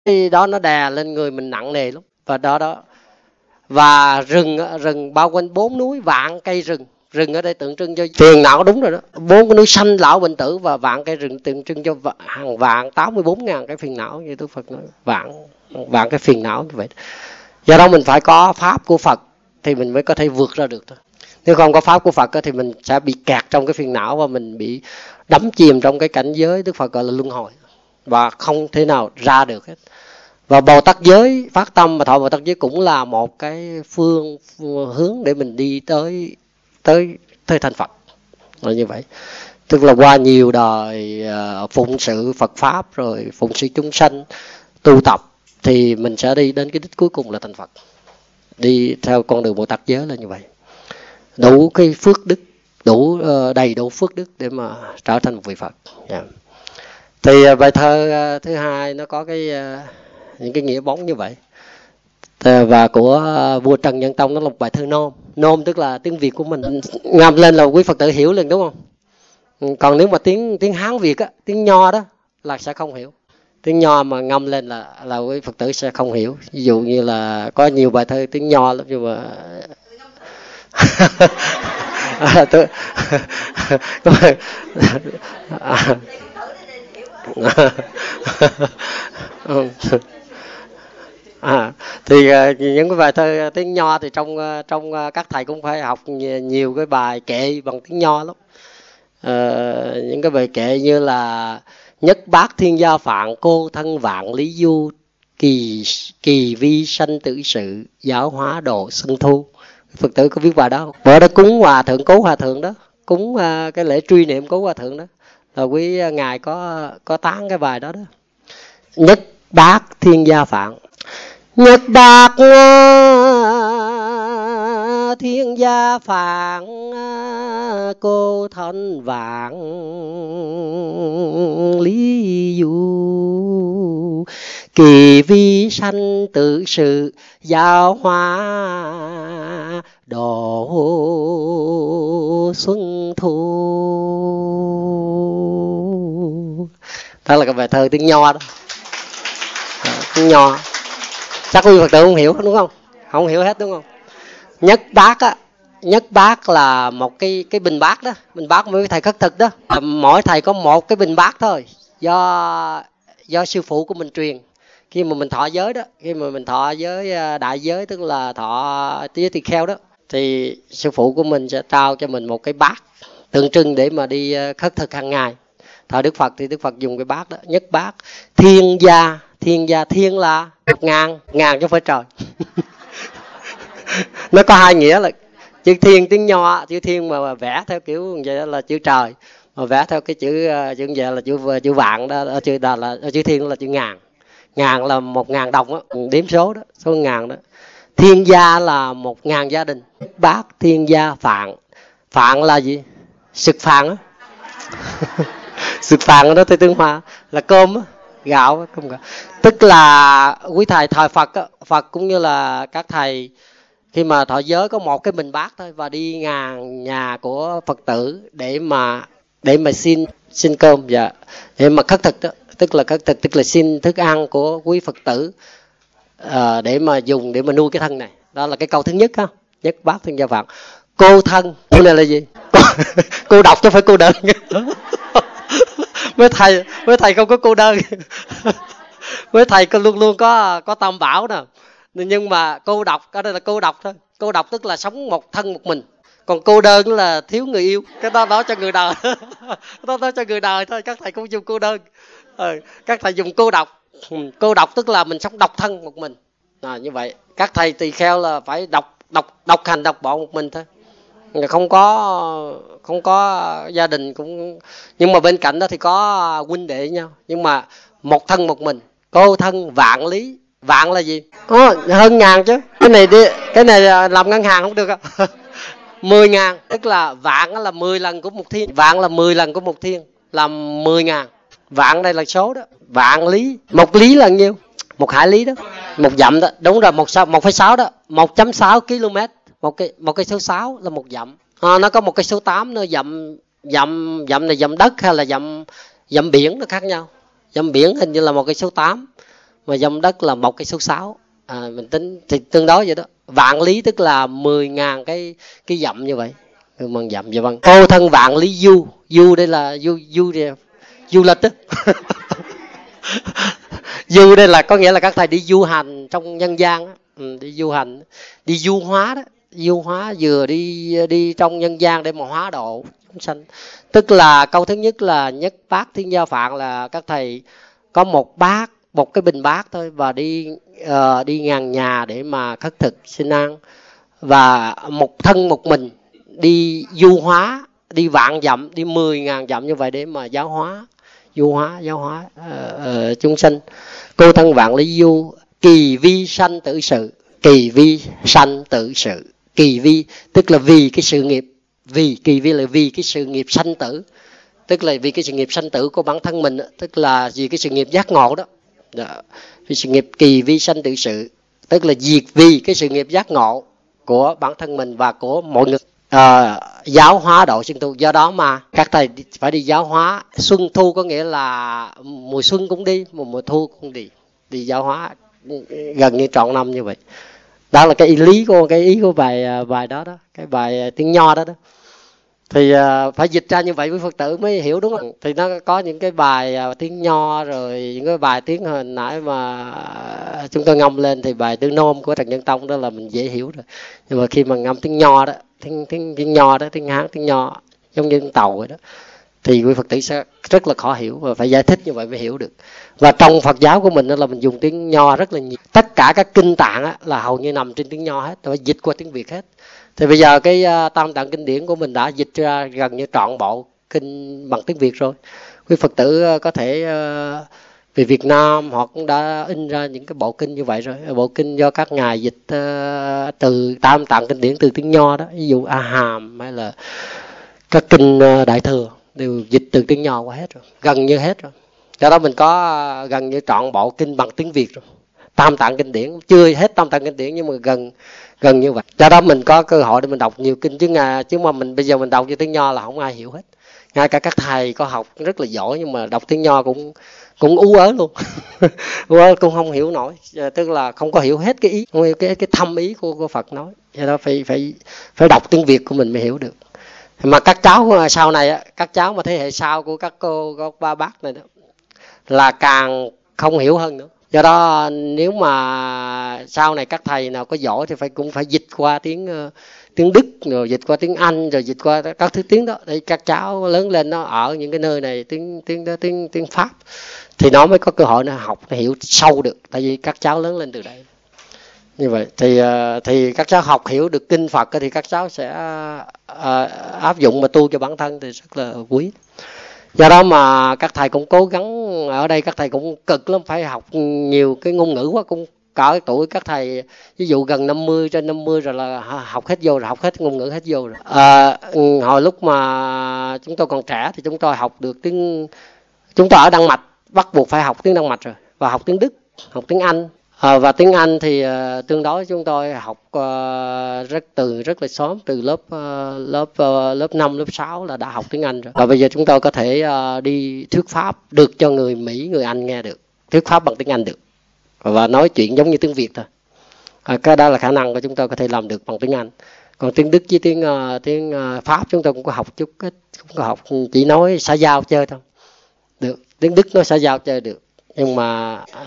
Cái đó nó đè lên người mình nặng nề lắm. Và đó và rừng bao quanh 4 núi, vạn cây rừng. Rừng ở đây tượng trưng cho phiền não, đúng rồi đó. 4 cái núi sanh lão bệnh tử và vạn cây rừng tượng trưng cho hàng vạn 84.000 cái phiền não, như Đức Phật nói, vạn cái phiền não như vậy. Do đó mình phải có pháp của Phật thì mình mới có thể vượt ra được thôi. Nếu không có pháp của Phật thì mình sẽ bị kẹt trong cái phiền não và mình bị đắm chìm trong cái cảnh giới Đức Phật gọi là luân hồi và không thể nào ra được hết. Và Bồ Tát giới, phát tâm mà thọ Bồ Tát giới cũng là một cái phương hướng để mình đi tới thành Phật, là như vậy. Tức là qua nhiều đời phụng sự Phật pháp rồi phụng sự chúng sanh, tu tập thì mình sẽ đi đến cái đích cuối cùng là thành Phật. Đi theo con đường Bồ Tát giới là như vậy. Đủ cái phước đức, đủ đầy đủ phước đức để mà trở thành một vị Phật. Yeah. Thì bài thơ thứ hai nó có cái những cái nghĩa bóng như vậy. Và của vua Trần Nhân Tông, nó là một bài thơ nôm. Nôm tức là tiếng Việt của mình ngâm lên là quý Phật tử hiểu liền, đúng không? Còn nếu mà tiếng Hán Việt á, tiếng Nho đó là sẽ không hiểu. Tiếng Nho mà ngâm lên là quý Phật tử sẽ không hiểu. Ví dụ như là có nhiều bài thơ tiếng Nho lắm nhưng mà thì những cái bài thơ tiếng Nho thì trong các thầy cũng phải học nhiều cái bài kệ bằng tiếng Nho lắm. Những cái bài kệ như là nhất bát thiên gia phạn, cô thân vạn lý du, kỳ vi sanh tử sự, giáo hóa độ xuân thu. Phật tử có biết bài đó không? Bữa đó cúng hòa thượng, Cố Hòa Thượng đó, cúng cái lễ truy niệm Cố Hòa Thượng đó, là quý ngài có tán cái bài đó đó. Nhất bát thiên gia phạn, nhất bát thiên gia phạn, cô thân vạn lý du, kỳ vi sanh tự sự, giáo hóa độ xuân thu. Đó là cái bài thơ tiếng Nho đó. Tiếng Nho chắc quý Phật tử không hiểu đúng không? Không hiểu hết đúng không? Nhất bát á, nhất bát là một cái bình bát đó, bình bát với thầy khất thực đó. Mỗi thầy có một cái bình bát thôi, do sư phụ của mình truyền. Khi mà mình thọ giới đó, khi mà mình thọ giới đại giới, tức là thọ giới tỳ kheo đó, thì sư phụ của mình sẽ trao cho mình một cái bát tượng trưng để mà đi khất thực hàng ngày. Thọ Đức Phật thì Đức Phật dùng cái bát đó, nhất bát thiên gia. Thiên là 1.000, chứ không phải trời. Nó có hai nghĩa là chữ thiên tiếng Nho, chữ thiên mà vẽ theo kiểu vậy là chữ trời, mà vẽ theo cái chữ vậy là chữ vạn đó, chữ thiên là chữ ngàn. Ngàn là 1.000 đồng á, đếm số đó, số ngàn đó. Thiên gia là 1.000 gia đình. Bát thiên gia phạn. Phạn là gì? Sực phạn á. Sực phạn đó, từ tiếng Hoa là cơm á, gạo á, cơm gạo. Tức là quý thầy thờ Phật á, Phật cũng như là các thầy khi mà thọ giới có một cái bình bát thôi, và đi ngàn nhà của Phật tử để mà xin cơm, và để mà khất thực đó, tức là khất thực tức là xin thức ăn của quý Phật tử để mà dùng để mà nuôi cái thân này. Đó là cái câu thứ nhất ha, nhất bát thiên gia phạn. Cô thân, cô này là gì? Cô độc chứ không phải cô đơn. Với thầy không có cô đơn. Với thầy luôn luôn có tam bảo nè. Nhưng mà cô độc ở đây là cô độc thôi. Cô độc tức là sống một thân một mình. Còn cô đơn là thiếu người yêu. Cái đó cho người đời. Đó cho người đời thôi. Các thầy cũng dùng cô đơn. Các thầy dùng cô độc. Cô độc tức là mình sống độc thân một mình. Như vậy. Các thầy tỳ kheo là phải độc hành độc bộ một mình thôi. Không có gia đình cũng, nhưng mà bên cạnh đó thì có huynh đệ nhau, nhưng mà một thân một mình. Cô thân vạn lý. Vạn là gì? Hơn ngàn chứ. Cái này làm ngân hàng không được à? 10.000 tức là vạn là 10 lần của một thiên. Vạn là 10 lần của một thiên, là 10.000. Vạn đây là số đó. Vạn lý. Một lý là nhiêu? Một hải lý đó. Một dặm đó. Đúng rồi, 1,6 đó. 1.6 km. Một cái số 6 là một dặm. Nó có một cái số 8 nữa, dặm này dặm đất hay là dặm biển nó khác nhau. Dặm biển hình như là một cái số 8. mà dâm đất là 1 cây số 6. Mình tính thì tương đối vậy đó. Vạn lý tức là 10.000 cái dặm như vậy. Bằng dặm. Dạ vâng. Ô thân vạn lý du. Du đây là du lịch đó. Du đây là có nghĩa là các thầy đi du hành trong nhân gian đó. Đi du hành, đi du hóa đó. Du hóa vừa đi trong nhân gian để mà hóa độ chúng sanh. Tức là câu thứ nhất là nhất bát thiên gia phạn, là các thầy có một bát, một cái bình bát thôi, và đi ngàn nhà để mà khất thực xin ăn, và một thân một mình đi du hóa, đi vạn dặm, đi 10.000 dặm như vậy để mà giáo hóa chúng sanh. Cô thân vạn lý du, kỳ vi sanh tử sự. Kỳ vi sanh tử sự. Kỳ vi tức là vì cái sự nghiệp, kỳ vi là vì cái sự nghiệp sanh tử, tức là vì cái sự nghiệp sanh tử của bản thân mình, tức là vì cái sự nghiệp giác ngộ đó. Vì sự nghiệp kỳ vi sanh tử sự, tức là diệt vì cái sự nghiệp giác ngộ của bản thân mình và của mọi người. Giáo hóa độ sinh tu. Do đó mà các thầy phải đi giáo hóa. Xuân thu có nghĩa là mùa xuân cũng đi, mùa thu cũng đi giáo hóa gần như trọn năm như vậy. Đó là cái ý của bài đó, cái bài tiếng Nho đó. Thì phải dịch ra như vậy với Phật tử mới hiểu, đúng không? Thì nó có những cái bài tiếng Nho, rồi những cái bài tiếng hồi nãy mà chúng tôi ngâm lên thì bài tiếng Nôm của Trần Nhân Tông đó là mình dễ hiểu rồi. Nhưng mà khi mà ngâm tiếng Nho đó, tiếng Nho đó, tiếng Hán, tiếng Nho giống như tiếng Tàu vậy đó, thì quý Phật tử sẽ rất là khó hiểu, và phải giải thích như vậy mới hiểu được. Và trong Phật giáo của mình đó là mình dùng tiếng Nho rất là nhiều. Tất cả các kinh tạng á, là hầu như nằm trên tiếng Nho hết, phải dịch qua tiếng Việt hết. Thì bây giờ cái Tam Tạng Kinh Điển của mình đã dịch ra gần như trọn bộ kinh bằng tiếng Việt rồi. Quý Phật tử có thể về Việt Nam họ cũng đã in ra những cái bộ kinh như vậy rồi. Bộ kinh do các ngài dịch từ Tam Tạng Kinh Điển từ tiếng Nho đó, ví dụ A Hàm hay là các kinh Đại Thừa đều dịch từ tiếng Nho qua hết rồi, gần như hết rồi. Do đó mình có gần như trọn bộ kinh bằng tiếng Việt rồi. Tam Tạng Kinh Điển chưa hết Tam Tạng Kinh Điển, nhưng mà gần như vậy. Do đó mình có cơ hội để mình đọc nhiều kinh, chứ mà mình bây giờ mình đọc cho tiếng Nho là không ai hiểu hết. Ngay cả các thầy có học rất là giỏi nhưng mà đọc tiếng Nho cũng ú ớ luôn. Ú ớ cũng không hiểu nổi, tức là không có hiểu hết cái ý, không hiểu cái thâm ý của Phật nói. Do đó phải đọc tiếng Việt của mình mới hiểu được. Mà các cháu sau này, các cháu mà thế hệ sau của các cô, các ba bác này đó, là càng không hiểu hơn nữa. Do đó nếu mà sau này các thầy nào có giỏi thì cũng phải dịch qua tiếng Đức, rồi dịch qua tiếng Anh, rồi dịch qua các thứ tiếng đó, để các cháu lớn lên nó ở những cái nơi này tiếng Pháp thì nó mới có cơ hội nó học, nó hiểu sâu được, tại vì các cháu lớn lên từ đây. Như vậy thì các cháu học hiểu được kinh Phật thì các cháu sẽ áp dụng mà tu cho bản thân thì rất là quý. Do đó mà các thầy cũng cố gắng, ở đây các thầy cũng cực lắm, phải học nhiều cái ngôn ngữ quá. Cũng cỡ tuổi các thầy ví dụ gần 50, trên 50 rồi là học hết vô rồi, học hết ngôn ngữ hết vô rồi. Hồi lúc mà chúng tôi còn trẻ thì chúng tôi học được chúng tôi ở Đan Mạch bắt buộc phải học tiếng Đan Mạch rồi, và học tiếng Đức, học tiếng Anh. Và tiếng Anh thì tương đối chúng tôi học rất là sớm, từ lớp 5, lớp 6 là đã học tiếng Anh rồi. Và bây giờ chúng tôi có thể đi thuyết pháp được cho người Mỹ, người Anh nghe được, thuyết pháp bằng tiếng Anh được, và nói chuyện giống như tiếng Việt thôi. Cái đó là khả năng của chúng tôi có thể làm được bằng tiếng Anh. Còn tiếng Đức với tiếng Pháp chúng tôi cũng có học chút ít, cũng có học, chỉ nói xã giao chơi thôi được. Tiếng Đức nói xã giao chơi được, nhưng mà